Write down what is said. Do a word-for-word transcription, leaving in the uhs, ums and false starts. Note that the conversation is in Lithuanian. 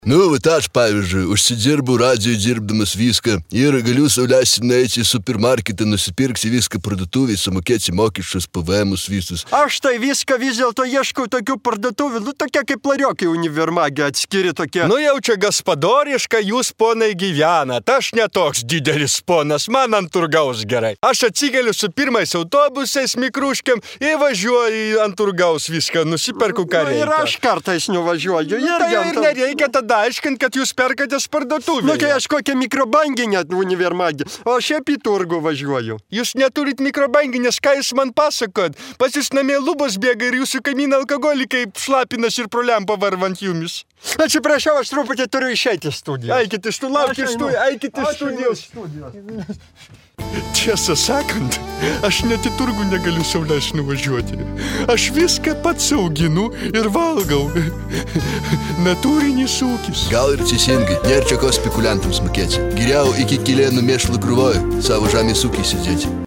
Nu, vat aš, pavyzdžiui, užsidirbu radijo dirbdamas viską ir galiu sau leisti nueiti į supermarketą, nusipirksi viską parduotuvėje, sumokėti mokesčius, P V Emus visus. Aš tai viską vis dėlto ieškau tokių parduotuvių, nu tokie kaip lariokai univermagė, atskiri tokie. Nu jau čia gaspadoriška, jūs ponai gyvenat, aš netoks didelis ponas, man ant turgaus gerai. Aš atsigeliu su pirmais autobusais, mikruškiam ir važiuoju ant turgaus viską, nusiperku ką reikia. Nu, ir aš kartais nuvažiuoju. Nu, tai ir nereikia tada aiškint, kad jūs perkatės parduotuvėje. Nu, kai aš kokią mikrobanginę univermagį, o šiaip į turgų važiuoju. Jūs neturit mikrobanginės, ką jūs man pasakot? Pas jūs namie lubos bėga ir jūsų kaimynai alkoholikai šlapinas ir pro lempą varvant jumis. Atsiprašau, aš truputį turiu išeiti studijos. Eikit iš tų laukį studijos, eikit iš studijos. Tiesą sakant, aš net į turgų negaliu sau leisti nuvažiuoti. Aš viską pats auginu ir valgau. Natūrinis ūkis. Gal ir teisingai, nėra čia ko spekuliantams mokėti. Geriau iki kilėnų mėšlų krūvoje savo žemės ūkį sėdėti.